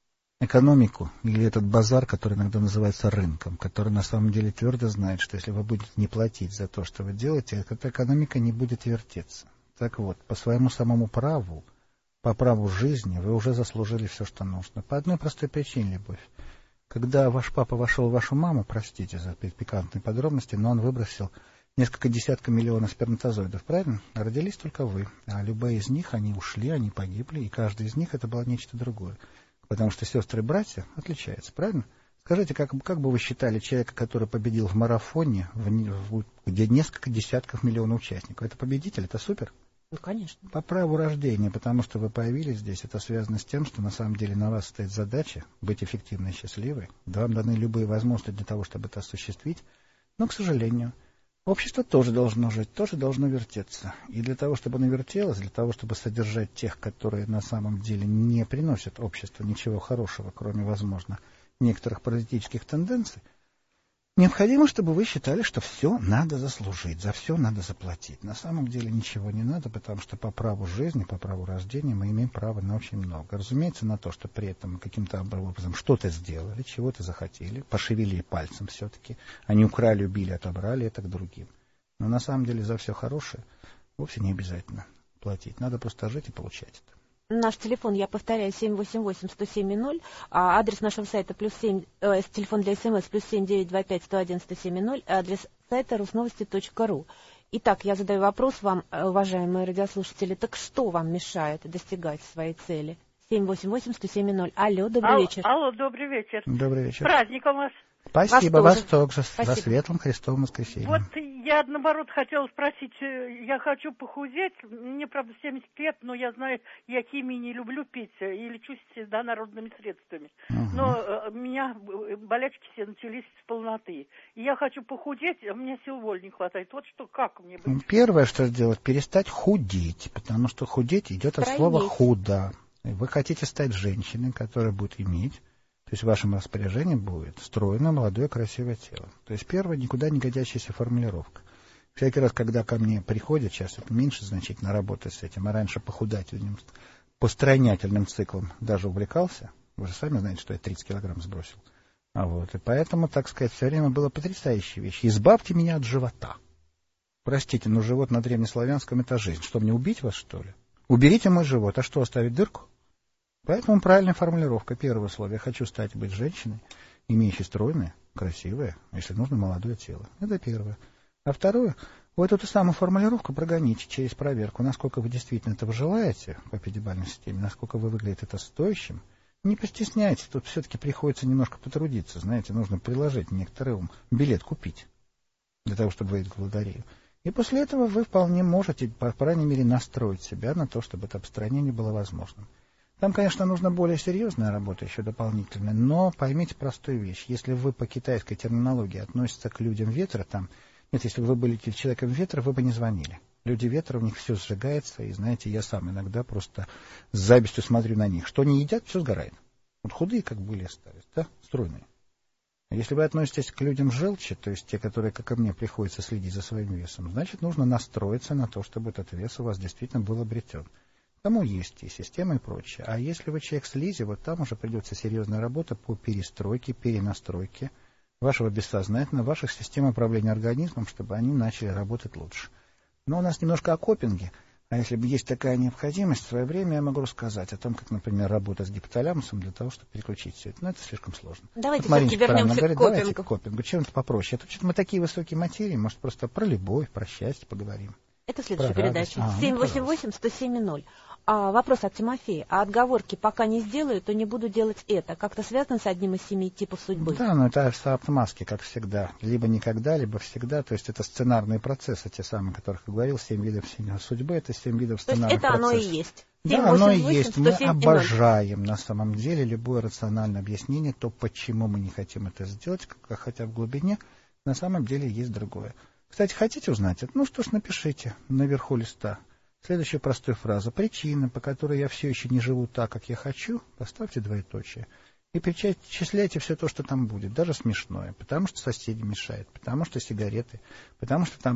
экономику или этот базар, который иногда называется рынком, который на самом деле твердо знает, что если вы будете не платить за то, что вы делаете, эта экономика не будет вертеться. Так вот, по своему самому праву, по праву жизни, вы уже заслужили все, что нужно. По одной простой причине, любовь. Когда ваш папа вошел в вашу маму, простите за пикантные подробности, но он выбросил несколько десятков миллионов сперматозоидов, правильно? А родились только вы. А любые из них, они ушли, они погибли, и каждый из них это было нечто другое. Потому что сестры и братья отличаются, правильно? Скажите, как, как бы вы считали человека, который победил в марафоне, в, в, где несколько десятков миллионов участников? Это победитель, это супер? Ну, конечно. По праву рождения, потому что вы появились здесь, это связано с тем, что на самом деле на вас стоит задача быть эффективной и счастливой. Вам даны любые возможности для того, чтобы это осуществить. Но, к сожалению, общество тоже должно жить, тоже должно вертеться. И для того, чтобы оно вертелось, для того, чтобы содержать тех, которые на самом деле не приносят обществу ничего хорошего, кроме, возможно, некоторых паразитических тенденций, необходимо, чтобы вы считали, что все надо заслужить, за все надо заплатить. На самом деле ничего не надо, потому что по праву жизни, по праву рождения мы имеем право на очень много. Разумеется, на то, что при этом каким-то образом что-то сделали, чего-то захотели, пошевелили пальцем все-таки. Они украли, убили, отобрали, это к другим. Но на самом деле за все хорошее вовсе не обязательно платить. Надо просто жить и получать это. Наш телефон, я повторяю, семь восемь восемь сто семь ноль, а адрес нашего сайта плюс семь, э, телефон для СМС плюс семь девять два пять сто один сто семь ноль, адрес сайта русновости точка ру. Итак, я задаю вопрос вам, уважаемые радиослушатели, так что вам мешает достигать своей цели? семь восемь восемь сто семь ноль. Алло, добрый алло, вечер. Алло, добрый вечер. Добрый вечер. С праздником вас. Спасибо, вас вас тоже. Спасибо. Во светлом Христовом воскресенье. Вот я, наоборот, хотела спросить, я хочу похудеть, мне, правда, семьдесят лет, но я знаю, я химии не люблю пить и лечусь всегда народными средствами. Угу. Но э, у меня болячки все начались с полноты. И я хочу похудеть, а мне сил воли не хватает. Вот что, как мне быть? Первое, что сделать, перестать худеть, потому что худеть идет от слова худо. Вы хотите стать женщиной, которая будет иметь, то есть в вашем распоряжении будет стройное, молодое, красивое тело. То есть первая никуда не годящаяся формулировка. Всякий раз, когда ко мне приходят, сейчас это меньше значительно работать с этим, а раньше похудательным, постройнятельным циклом даже увлекался, вы же сами знаете, что я тридцать килограмм сбросил. А вот, и поэтому, так сказать, все время было потрясающая вещь. Избавьте меня от живота. Простите, но живот на древнеславянском — это жизнь. Что, мне убить вас, что ли? Уберите мой живот, а что, оставить дырку? Поэтому правильная формулировка. Первое условие. Я хочу стать быть женщиной, имеющей стройное, красивое, если нужно, молодое тело. Это первое. А второе. Вот эту самую формулировку прогоните через проверку, насколько вы действительно этого желаете по пятидесятибалльной системе, насколько вы выглядите это стоящим. Не постесняйтесь, тут все-таки приходится немножко потрудиться. Знаете, нужно приложить некоторый ум, билет купить для того, чтобы выйти в лотерею. И после этого вы вполне можете, по крайней мере, настроить себя на то, чтобы это обсторонение было возможным. Там, конечно, нужна более серьезная работа еще дополнительная, но поймите простую вещь. Если вы по китайской терминологии относитесь к людям ветра, там, нет, если бы вы были человеком ветра, вы бы не звонили. Люди ветра, у них все сжигается, и, знаете, я сам иногда просто с завистью смотрю на них. Что они едят, все сгорает. Вот худые, как были, остались, да, стройные. Если вы относитесь к людям желчи, то есть те, которые, как и мне, приходится следить за своим весом, значит, нужно настроиться на то, чтобы этот вес у вас действительно был обретен. Тому есть и система, и прочее. А если вы человек слизи, вот там уже придется серьезная работа по перестройке, перенастройке вашего бессознательного, ваших систем управления организмом, чтобы они начали работать лучше. Но у нас немножко о копинге. А если бы есть такая необходимость, в свое время я могу рассказать о том, как, например, работать с гипоталамусом для того, чтобы переключить все это. Но это слишком сложно. Давайте вот все-таки вернемся говорит, к копингу. Давайте к копингу. Чем-то попроще. А то что-то мы такие высокие материи, может, просто про любовь, про счастье поговорим. Это следующая про передача. А, семь ну, восемь восемь сто семь ноль. А, вопрос от Тимофея. А отговорки пока не сделаю, то не буду делать это. Как-то связано с одним из семи типов судьбы? Да, но это автоматски, как всегда. Либо никогда, либо всегда. То есть это сценарные процессы, те самые, о которых я говорил, семь видов судьбы, это семь видов сценарных процессов. То есть это процессов. оно и есть? Да, оно и есть. Мы обожаем на самом деле любое рациональное объяснение, то, почему мы не хотим это сделать, хотя в глубине на самом деле есть другое. Кстати, хотите узнать это? Ну что ж, напишите наверху листа. Следующая простая фраза. Причина, по которой я все еще не живу так, как я хочу, поставьте двоеточие. И перечисляйте все то, что там будет, даже смешное. Потому что соседи мешают, потому что сигареты, потому что там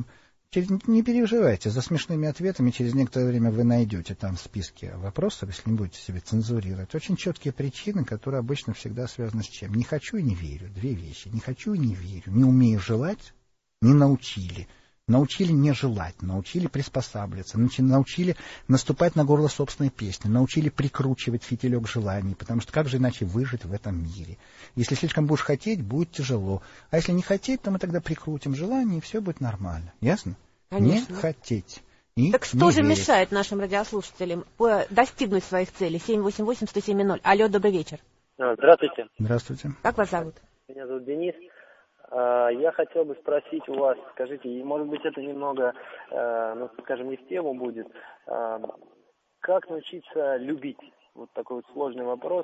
Не переживайте, за смешными ответами через некоторое время вы найдете там в списке вопросов, если не будете себе цензурировать. Очень четкие причины, которые обычно всегда связаны с чем? Не хочу и не верю. Две вещи. Не хочу и не верю. Не умею желать, не научили. Научили не желать, научили приспосабливаться, научили наступать на горло собственной песни, научили прикручивать фитилек желаний, потому что как же иначе выжить в этом мире? Если слишком будешь хотеть, будет тяжело. А если не хотеть, то мы тогда прикрутим желание, и все будет нормально. Ясно? Конечно. Не хотеть. И так что же верить. мешает нашим радиослушателям достигнуть своих целей? семь восемь восемь сто семь ноль. Алло, добрый вечер. Здравствуйте. Здравствуйте. Как вас зовут? Меня зовут Денис. Я хотел бы спросить у вас, скажите, и может быть это немного, ну, скажем, не в тему будет, как научиться любить? Вот такой вот сложный вопрос.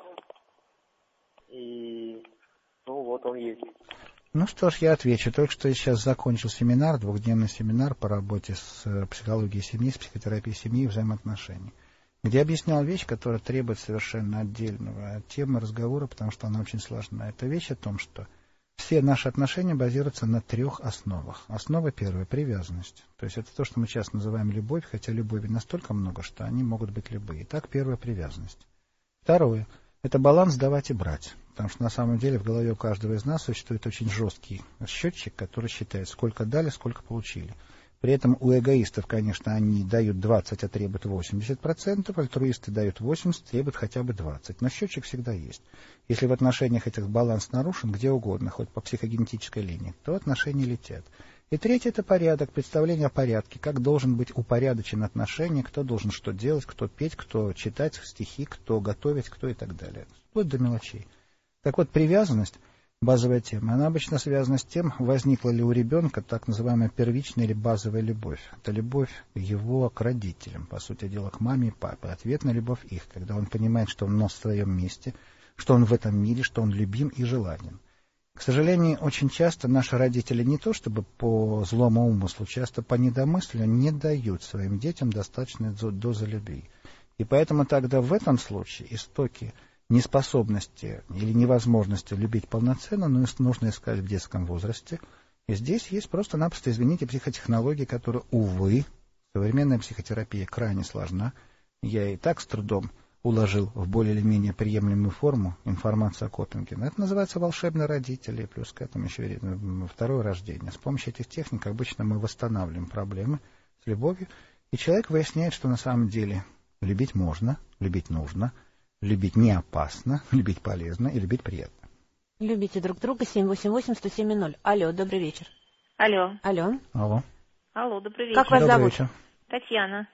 И, ну, вот он есть. Ну что ж, я отвечу. Только что я сейчас закончил семинар, двухдневный семинар по работе с психологией семьи, с психотерапией семьи и взаимоотношений, где объяснял вещь, которая требует совершенно отдельного темы разговора, потому что она очень сложна. Это вещь о том, что все наши отношения базируются на трех основах. Основа первая — привязанность. То есть это то, что мы часто называем любовь, хотя любови настолько много, что они могут быть любые. Итак, первая — привязанность. Второе — это баланс давать и брать. Потому что на самом деле в голове у каждого из нас существует очень жесткий счетчик, который считает, сколько дали, сколько получили. При этом у эгоистов, конечно, они дают двадцать, а требуют восемьдесят процентов, альтруисты дают восемьдесят, требуют хотя бы двадцать. Но счетчик всегда есть. Если в отношениях этих баланс нарушен, где угодно, хоть по психогенетической линии, то отношения летят. И третье — это порядок, представление о порядке, как должен быть упорядочен отношения, кто должен что делать, кто петь, кто читать стихи, кто готовить, кто и так далее. Вплоть до мелочей. Так вот, привязанность, базовая тема, она обычно связана с тем, возникла ли у ребенка так называемая первичная или базовая любовь. Это любовь его к родителям, по сути дела, к маме и папе. Ответная любовь их, когда он понимает, что он на своем месте, что он в этом мире, что он любим и желанен. К сожалению, очень часто наши родители не то чтобы по злому умыслу, часто по недомыслию не дают своим детям достаточной дозы любви. И поэтому тогда в этом случае истоки неспособности или невозможности любить полноценно, но нужно искать в детском возрасте. И здесь есть просто-напросто, извините, психотехнологии, которые, увы, современная психотерапия крайне сложна. Я и так с трудом уложил в более или менее приемлемую форму информацию о копинге. Это называется волшебные родители, плюс к этому еще второе рождение. С помощью этих техник обычно мы восстанавливаем проблемы с любовью, и человек выясняет, что на самом деле любить можно, любить нужно, любить не опасно, любить полезно и любить приятно. Любите друг друга. семь восемь восемь сто семь ноль. Алло, добрый вечер. Алло. Алло. Алло. Алло, добрый вечер. Как вас добрый зовут? Вечер. Татьяна.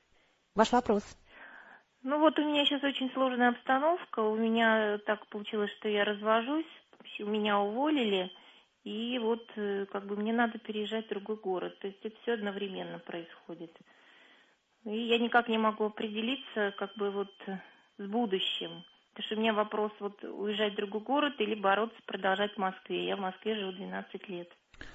Ваш вопрос. Ну вот у меня сейчас очень сложная обстановка. У меня так получилось, что я развожусь, меня уволили, и вот как бы мне надо переезжать в другой город. То есть это все одновременно происходит. И я никак не могу определиться, как бы вот с будущим. Потому что у меня вопрос, вот уезжать в другой город или бороться, продолжать в Москве. Я в Москве живу двенадцать лет.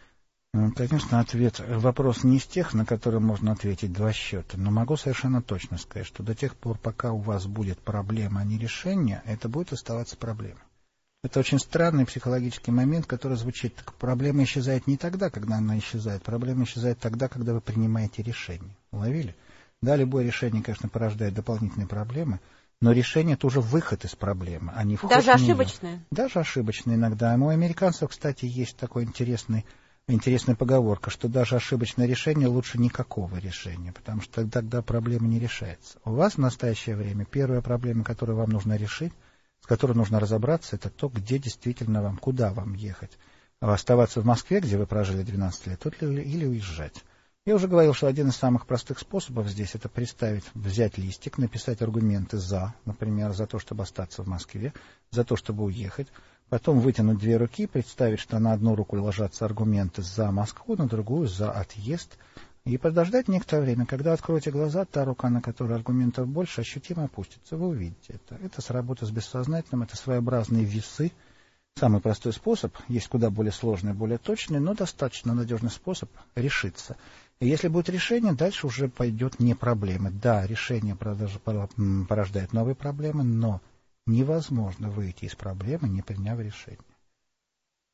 Конечно, ответ, вопрос не из тех, на которые можно ответить два счета, но могу совершенно точно сказать, что до тех пор, пока у вас будет проблема, а не решение, это будет оставаться проблемой. Это очень странный психологический момент, который звучит так: проблема исчезает не тогда, когда она исчезает, проблема исчезает тогда, когда вы принимаете решение. Уловили? Да, любое решение, конечно, порождает дополнительные проблемы, но решение — это уже выход из проблемы, а не вход в нее. Даже ошибочное? Даже ошибочное иногда. У американцев, кстати, есть такой интересный, интересная поговорка, что даже ошибочное решение лучше никакого решения, потому что тогда проблема не решается. У вас в настоящее время первая проблема, которую вам нужно решить, с которой нужно разобраться, это то, где действительно вам, куда вам ехать. Оставаться в Москве, где вы прожили двенадцать лет, или уезжать. Я уже говорил, что один из самых простых способов здесь — это представить, взять листик, написать аргументы «за», например, за то, чтобы остаться в Москве, за то, чтобы уехать, потом вытянуть две руки, представить, что на одну руку ложатся аргументы «за Москву», на другую «за отъезд», и подождать некоторое время. Когда откроете глаза, та рука, на которой аргументов больше, ощутимо опустится. Вы увидите это. Это сработа с бессознательным, это своеобразные весы. Самый простой способ, есть куда более сложный, более точный, но достаточно надежный способ решиться. И если будет решение, дальше уже пойдет не проблемы. Да, решение порождает новые проблемы, но невозможно выйти из проблемы, не приняв решение.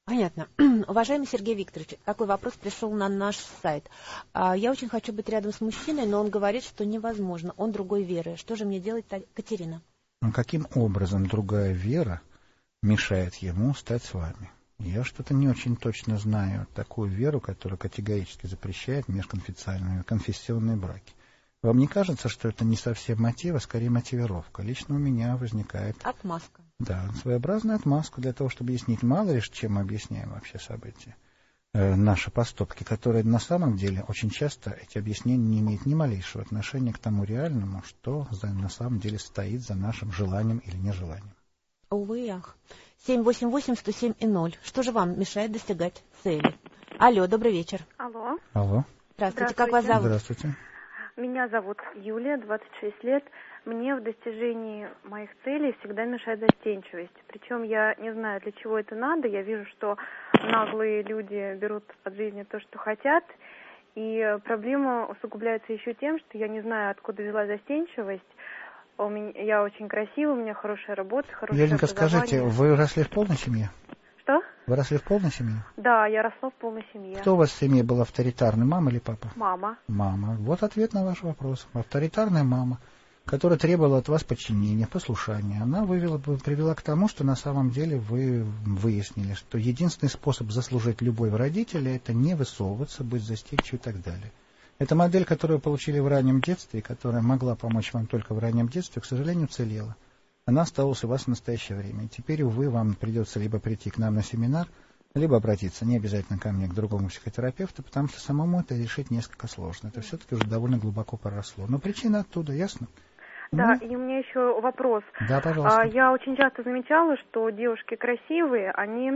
Понятно. Уважаемый Сергей Викторович, такой вопрос пришел на наш сайт. Я очень хочу быть рядом с мужчиной, но он говорит, что невозможно, он другой веры. Что же мне делать, Катерина? Ну, каким образом другая вера мешает ему стать с вами? Я что-то не очень точно знаю такую веру, которая категорически запрещает межконфессиональные конфессионные браки. Вам не кажется, что это не совсем мотив, а скорее мотивировка? Лично у меня возникает... Отмазка. Да, своеобразная отмазка для того, чтобы объяснить. Мало ли, чем мы объясняем вообще события. Э, наши поступки, которые на самом деле очень часто эти объяснения не имеют ни малейшего отношения к тому реальному, что за, на самом деле стоит за нашим желанием или нежеланием. Увы, ах. семь восемь восемь сто семь и ноль. Что же вам мешает достигать цели? Алло, добрый вечер. Алло. Алло. Здравствуйте, как вас зовут? Здравствуйте. Меня зовут Юлия, двадцать шесть лет. Мне в достижении моих целей всегда мешает застенчивость. Причем я не знаю, для чего это надо. Я вижу, что наглые люди берут от жизни то, что хотят. И проблема усугубляется еще тем, что я не знаю, откуда взяла застенчивость. У меня, я очень красивая, у меня хорошая работа, хорошее Ленка, скажите, вы росли в полной семье? Что? Вы росли в полной семье? Да, я росла в полной семье. Кто у вас в семье был авторитарный, мама или папа? Мама. Мама. Вот ответ на ваш вопрос. Авторитарная мама, которая требовала от вас подчинения, послушания, она вывела, привела к тому, что на самом деле вы выяснили, что единственный способ заслужить любовь родителя — это не высовываться, быть застенчивым и так далее. Эта модель, которую вы получили в раннем детстве, которая могла помочь вам только в раннем детстве, к сожалению, уцелела. Она осталась у вас в настоящее время. И теперь, увы, вам придется либо прийти к нам на семинар, либо обратиться не обязательно ко мне, к другому психотерапевту, потому что самому это решить несколько сложно. Это все-таки уже довольно глубоко проросло. Но причина оттуда, ясно? Да, ну? И у меня еще вопрос. Да, пожалуйста. А, я очень часто замечала, что девушки красивые, они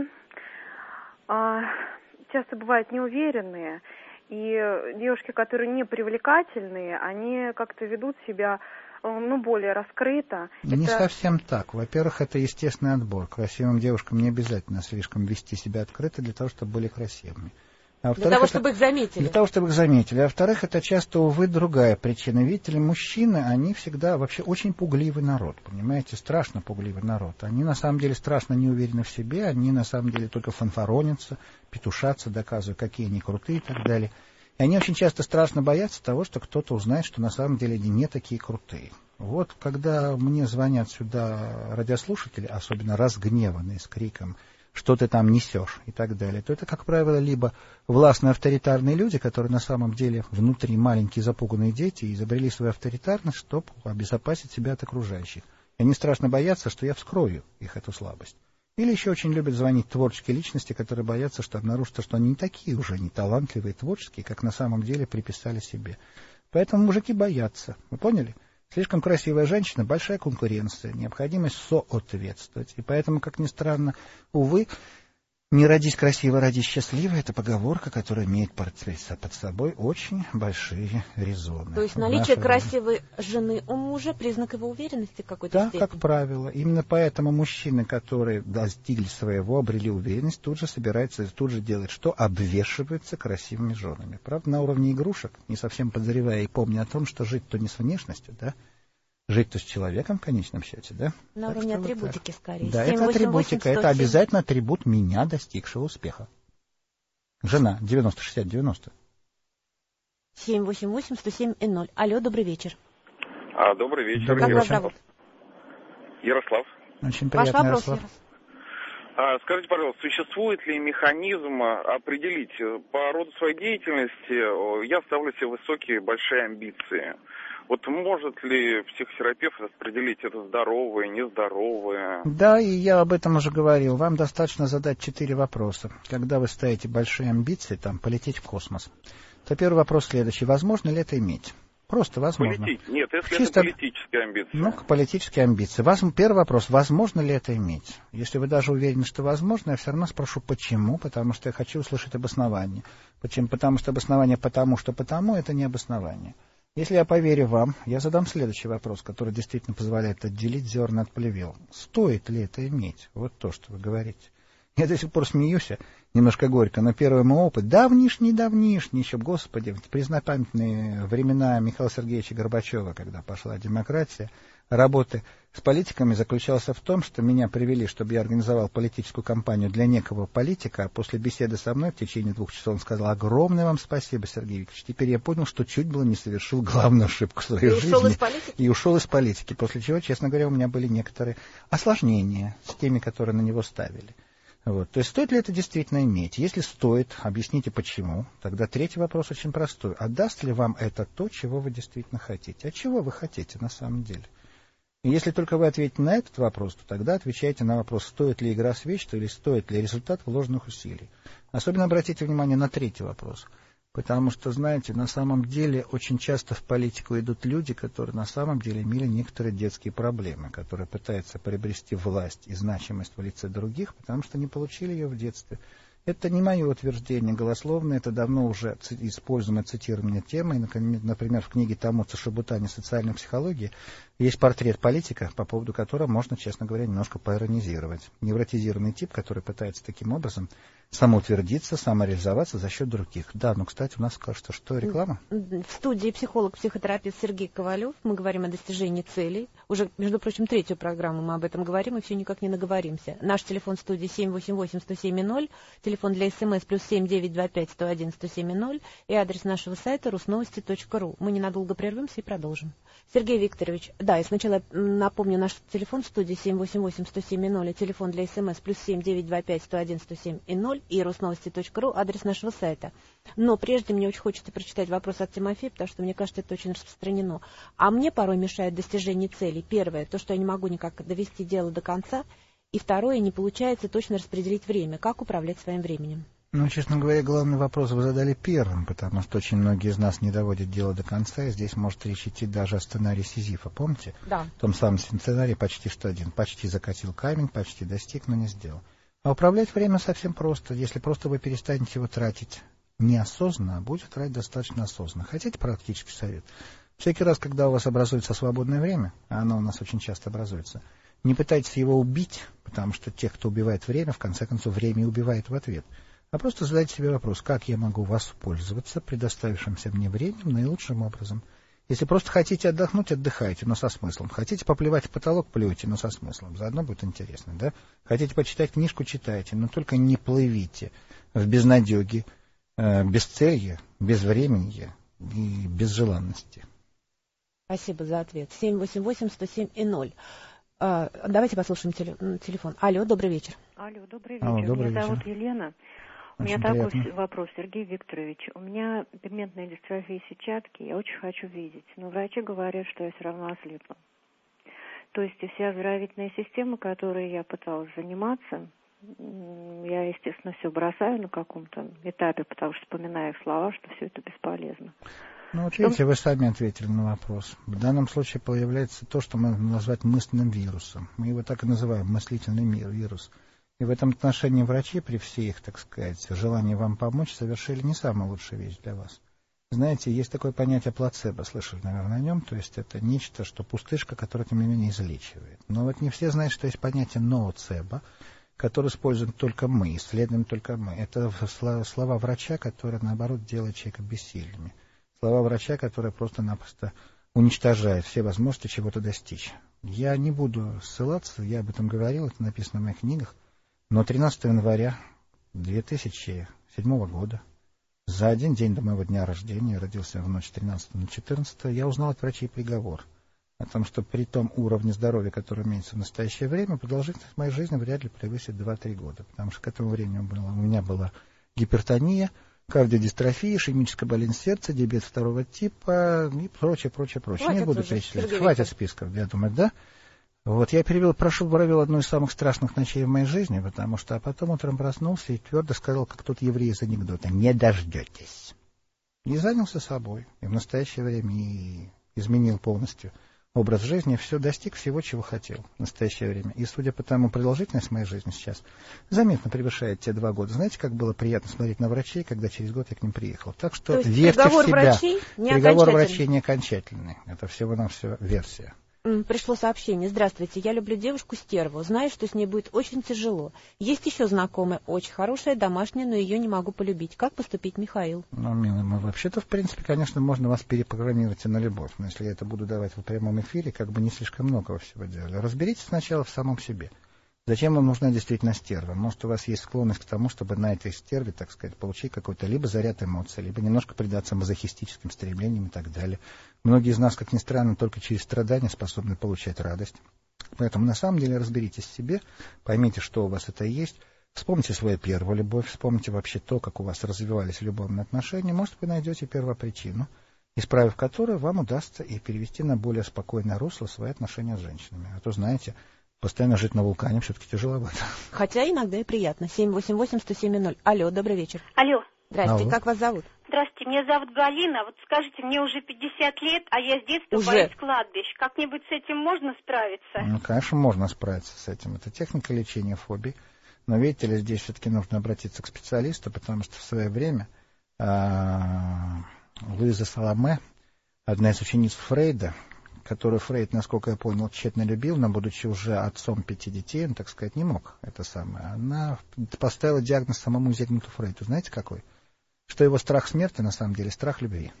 а, часто бывают неуверенные. И девушки, которые не привлекательные, они как-то ведут себя, ну, более раскрыто. Не это... совсем так. Во-первых, это естественный отбор. Красивым девушкам не обязательно слишком вести себя открыто для того, чтобы были красивыми. А для того, это... чтобы их заметили. Для того, чтобы их заметили. А во-вторых, это часто, увы, другая причина. Видите ли, мужчины, они всегда вообще очень пугливый народ, понимаете, страшно пугливый народ. Они на самом деле страшно не уверены в себе, они на самом деле только фанфаронятся, петушатся, доказывают, какие они крутые и так далее. И они очень часто страшно боятся того, что кто-то узнает, что на самом деле они не такие крутые. Вот когда мне звонят сюда радиослушатели, особенно разгневанные, с криком «что ты там несешь» и так далее, то это, как правило, либо властные авторитарные люди, которые на самом деле внутри маленькие запуганные дети и изобрели свою авторитарность, чтобы обезопасить себя от окружающих. И они страшно боятся, что я вскрою их эту слабость. Или еще очень любят звонить творческие личности, которые боятся, что обнаружат, что они не такие уже, не талантливые, творческие, как на самом деле приписали себе. Поэтому мужики боятся. Вы поняли? Слишком красивая женщина, большая конкуренция, необходимость соответствовать. И поэтому, как ни странно, увы, не родись красиво, родись счастливо — это поговорка, которая имеет под собой очень большие резоны. То есть наличие красивой жены у мужа — признак его уверенности какой-то да, степени? Да, как правило. Именно поэтому мужчины, которые достигли своего, обрели уверенность, тут же собираются, тут же делают что? Обвешиваются красивыми женами. Правда, на уровне игрушек, не совсем подозревая и помня о том, что жить-то не с внешностью, да? Жить-то с человеком в конечном счете, да? На уровне атрибутики, скорее. Да, это атрибутика, это обязательно атрибут меня, достигшего успеха. Жена, девяносто шестьдесят девяносто. семь восемь восемь сто семь и ноль. Алло, добрый вечер. А, добрый вечер. Как добрый вас вечер. зовут? Ярослав. Очень приятно, Ваш вопрос, Ярослав. Ярослав. А, скажите, пожалуйста, существует ли механизм определить по роду своей деятельности, я ставлю себе высокие, большие амбиции. Вот может ли психотерапевт определить, это здоровое, нездоровое? Да, и я об этом уже говорил. Вам достаточно задать четыре вопроса. Когда вы ставите большие амбиции, там, полететь в космос, то первый вопрос следующий. Возможно ли это иметь? Просто возможно. Полететь? Нет, если Чисто... это политические амбиции. Ну, политические амбиции. Воз... Первый вопрос. Возможно ли это иметь? Если вы даже уверены, что возможно, я все равно спрошу, почему? Потому что я хочу услышать обоснование. Почему? Потому что обоснование потому, что потому, это не обоснование. Если я поверю вам, я задам следующий вопрос, который действительно позволяет отделить зерна от плевел. Стоит ли это иметь? Вот то, что вы говорите. Я до сих пор смеюсь, немножко горько, но первый мой опыт, давнишний-давнишний, еще, господи, в преснопамятные времена Михаила Сергеевича Горбачева, когда пошла демократия, работы с политиками заключался в том, что меня привели, чтобы я организовал политическую кампанию для некого политика, а после беседы со мной в течение двух часов он сказал: огромное вам спасибо, Сергей Викторович. Теперь я понял, что чуть было не совершил главную ошибку в своей и жизни. Ушел из политики? И ушел из политики, после чего, честно говоря, у меня были некоторые осложнения с теми, которые на него ставили. Вот. То есть стоит ли это действительно иметь? Если стоит, объясните почему. Тогда третий вопрос очень простой. А даст ли вам это то, чего вы действительно хотите? А чего вы хотите на самом деле? И если только вы ответите на этот вопрос, то тогда отвечайте на вопрос, стоит ли игра свеч, или стоит ли результат вложенных усилий. Особенно обратите внимание на третий вопрос. Потому что, знаете, на самом деле очень часто в политику идут люди, которые на самом деле имели некоторые детские проблемы, которые пытаются приобрести власть и значимость в лице других, потому что не получили ее в детстве. Это не мое утверждение голословное, это давно уже используемая цитированная тема. И, например, в книге Томоцу Шибутани «Социальная психология» есть портрет политика, по поводу которого можно, честно говоря, немножко поиронизировать. Невротизированный тип, который пытается таким образом самоутвердиться, самореализоваться за счет других. Да, но, кстати, у нас, кажется, что реклама? В студии психолог-психотерапевт Сергей Ковалев. Мы говорим о достижении целей. Уже, между прочим, третью программу мы об этом говорим, и все никак не наговоримся. Наш телефон в студии семь восемь восемь сто семь ноль, телефон для СМС плюс семь девять два пять сто один сто семь ноль и адрес нашего сайта русновости точка ру. Мы ненадолго прервемся и продолжим. Сергей Викторович, да, и сначала напомню наш телефон в студии семь восемь восемь сто семь ноль, и телефон для СМС плюс семь девять два пять сто один сто семь ноль и русновости точка ру, адрес нашего сайта. Но прежде мне очень хочется прочитать вопрос от Тимофея, потому что мне кажется, это очень распространено. А мне порой мешает достижение целей. Первое, то, что я не могу никак довести дело до конца. И второе, не получается точно распределить время. Как управлять своим временем? Ну, честно говоря, главный вопрос вы задали первым, потому что очень многие из нас не доводят дело до конца, и здесь может речь идти даже о сценарии Сизифа, помните? Да. В том самом сценарии почти что один. Почти закатил камень, почти достиг, но не сделал. А управлять время совсем просто. Если просто вы перестанете его тратить неосознанно, а будете тратить достаточно осознанно. Хотите практический совет? Всякий раз, когда у вас образуется свободное время, а оно у нас очень часто образуется, не пытайтесь его убить, потому что тех, кто убивает время, в конце концов, время и убивает в ответ. А просто задайте себе вопрос, как я могу воспользоваться предоставившимся мне временем наилучшим образом. Если просто хотите отдохнуть, отдыхайте, но со смыслом. Хотите поплевать в потолок, плюйте, но со смыслом. Заодно будет интересно, да? Хотите почитать книжку, читайте, но только не плывите в безнадеги, э, бесцелье, безвременье и безжеланности. Спасибо за ответ. семь восемь восемь сто семь ноль. А, давайте послушаем телефон. Алло, добрый вечер. Алло, добрый вечер. Алло, добрый Меня вечер. зовут Елена. У Очень меня приятно. такой вопрос, Сергей Викторович. У меня пигментная дистрофия сетчатки, я очень хочу видеть, но врачи говорят, что я все равно ослепла. То есть и вся оздоровительная система, которой я пыталась заниматься, я, естественно, все бросаю на каком-то этапе, потому что вспоминаю их слова, что все это бесполезно. Ну, вот видите, вы сами ответили на вопрос. В данном случае появляется то, что мы можем назвать мысленным вирусом. Мы его так и называем, мыслительный мир, вирус. И в этом отношении врачи, при всей их, так сказать, желании вам помочь, совершили не самую лучшую вещь для вас. Знаете, есть такое понятие плацебо, слышали, наверное, о нем, то есть это нечто, что пустышка, которая, тем не менее, излечивает. Но вот не все знают, что есть понятие нооцебо, которое используем только мы, исследуем только мы. Это слова врача, которые, наоборот, делают человека бессильными. Слова врача, которые просто-напросто уничтожают все возможности чего-то достичь. Я не буду ссылаться, я об этом говорил, это написано в моих книгах. Но тринадцатого января две тысячи седьмого года, за один день до моего дня рождения, я родился в ночь с тринадцатого на четырнадцатое, я узнал от врачей приговор о том, что при том уровне здоровья, который имеется в настоящее время, продолжительность моей жизни вряд ли превысит два-три года, потому что к этому времени было, у меня была гипертония, кардиодистрофия, ишемическая болезнь сердца, диабет второго типа и прочее, прочее, прочее. Хватит Не буду уже, перечислять. Сергей Хватит Викторович. списков, я думаю, да? Вот, я перевел, прошу, провел одну из самых страшных ночей в моей жизни, потому что, а потом утром проснулся и твердо сказал, как тот еврей из анекдота, не дождетесь. И занялся собой, и в настоящее время и изменил полностью образ жизни, все достиг всего, чего хотел в настоящее время. И, судя по тому, продолжительность моей жизни сейчас заметно превышает те два года. Знаете, как было приятно смотреть на врачей, когда через год я к ним приехал. Так что То есть верьте в приговор себя. Врачей не Приговор окончательный. врачей не окончательный. Это всего-навсего версия. Пришло сообщение. Здравствуйте, я люблю девушку-стерву. Знаю, что с ней будет очень тяжело. Есть еще знакомая, очень хорошая, домашняя, но ее не могу полюбить. Как поступить, Михаил? Ну, милый мой, вообще-то, в принципе, конечно, можно вас перепрограммировать и на любовь. Но если я это буду давать в прямом эфире, как бы не слишком много во всего делали. Разберитесь сначала в самом себе. Зачем вам нужна действительно стерва? Может, у вас есть склонность к тому, чтобы на этой стерве, так сказать, получить какой-то либо заряд эмоций, либо немножко предаться мазохистическим стремлениям и так далее. Многие из нас, как ни странно, только через страдания способны получать радость. Поэтому, на самом деле, разберитесь в себе, поймите, что у вас это есть, вспомните свою первую любовь, вспомните вообще то, как у вас развивались любовные отношения. Может, вы найдете первопричину, исправив которую, вам удастся и перевести на более спокойное русло свои отношения с женщинами. А то, знаете, постоянно жить на вулкане все-таки тяжеловато. Хотя иногда и приятно. семь восемь восемь сто семь ноль. Алло, добрый вечер. Алло. Здравствуйте, Алло. как вас зовут? Здравствуйте, меня зовут Галина. Вот скажите, мне уже пятьдесят лет, а я с детства Уже? боюсь кладбищ. Как-нибудь с этим можно справиться? Ну, конечно, можно справиться с этим. Это техника лечения фобий. Но, видите ли, здесь все-таки нужно обратиться к специалисту, потому что в свое время а, Луиза Саламе, одна из учениц Фрейда, которую Фрейд, насколько я понял, тщетно любил, но, будучи уже отцом пяти детей, он, так сказать, не мог это самое. Она поставила диагноз самому Зигмунду Фрейду. Знаете, какой? Что его страх смерти, на самом деле, страх любви.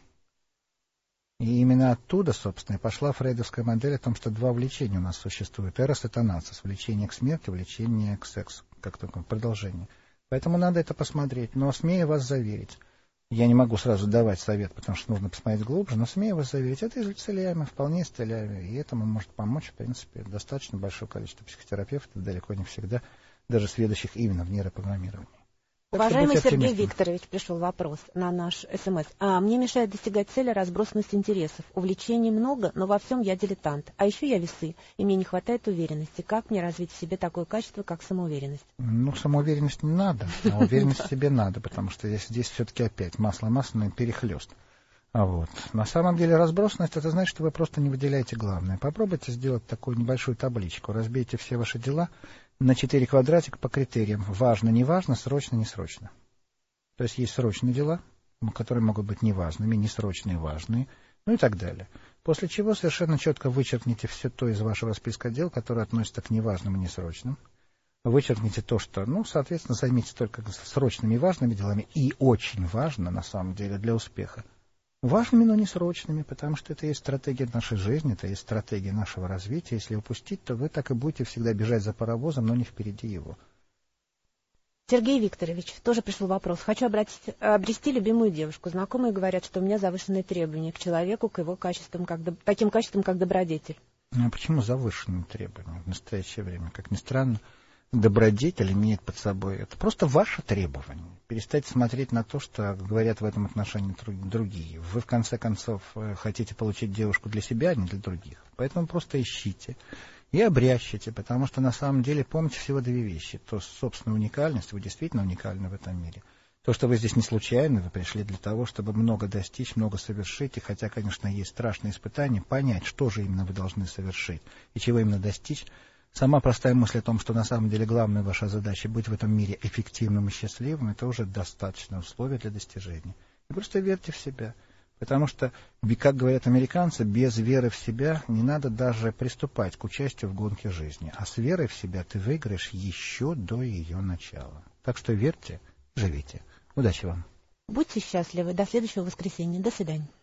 И именно оттуда, собственно, и пошла фрейдовская модель о том, что два влечения у нас существуют. Эрос и танатос. Влечение к смерти, влечение к сексу. Как такое продолжение. Поэтому надо это посмотреть. Но смею вас заверить. Я не могу сразу давать совет, потому что нужно посмотреть глубже, но смею вас заверить, это исцеляемо, вполне исцеляемо. И этому может помочь, в принципе, достаточно большое количество психотерапевтов, далеко не всегда, даже сведущих именно в нейропрограммировании. Уважаемый Сергей Викторович, пришел вопрос на наш СМС. А, мне мешает достигать цели разбросанность интересов. Увлечений много, но во всем я дилетант. А еще я весы, и мне не хватает уверенности. Как мне развить в себе такое качество, как самоуверенность? Ну, самоуверенность не надо, а уверенность в себе надо, потому что здесь, здесь все-таки опять масло масляное перехлест. А вот. На самом деле разбросанность, это значит, что вы просто не выделяете главное. Попробуйте сделать такую небольшую табличку. Разбейте все ваши дела на четыре квадратика по критериям. Важно, не важно, срочно, не срочно. То есть есть срочные дела, которые могут быть неважными, несрочные, важные, ну и так далее. После чего совершенно четко вычеркните все то из вашего списка дел, которое относится к неважным и несрочным. Вычеркните то, что, ну, соответственно, займитесь только срочными и важными делами. И очень важно, на самом деле, для успеха. Важными, но не срочными, потому что это есть стратегия нашей жизни, это есть стратегия нашего развития. Если упустить, то вы так и будете всегда бежать за паровозом, но не впереди его. Сергей Викторович, тоже пришел вопрос. Хочу обратить, обрести любимую девушку. Знакомые говорят, что у меня завышенные требования к человеку, к его качествам, как, таким качествам, как добродетель. Ну, а почему завышенные требования в настоящее время? Как ни странно, добродетель имеет под собой, это просто ваше требование. Перестаньте смотреть на то, что говорят в этом отношении другие. Вы, в конце концов, хотите получить девушку для себя, а не для других. Поэтому просто ищите и обрящите, потому что на самом деле помните всего две вещи. То собственная уникальность, вы действительно уникальны в этом мире. То, что вы здесь не случайно, вы пришли для того, чтобы много достичь, много совершить, и хотя, конечно, есть страшные испытания, понять, что же именно вы должны совершить и чего именно достичь. Сама простая мысль о том, что на самом деле главная ваша задача быть в этом мире эффективным и счастливым, это уже достаточное условие для достижения. И просто верьте в себя. Потому что, как говорят американцы, без веры в себя не надо даже приступать к участию в гонке жизни. А с верой в себя ты выиграешь еще до ее начала. Так что верьте, живите. Удачи вам. Будьте счастливы. До следующего воскресенья. До свидания.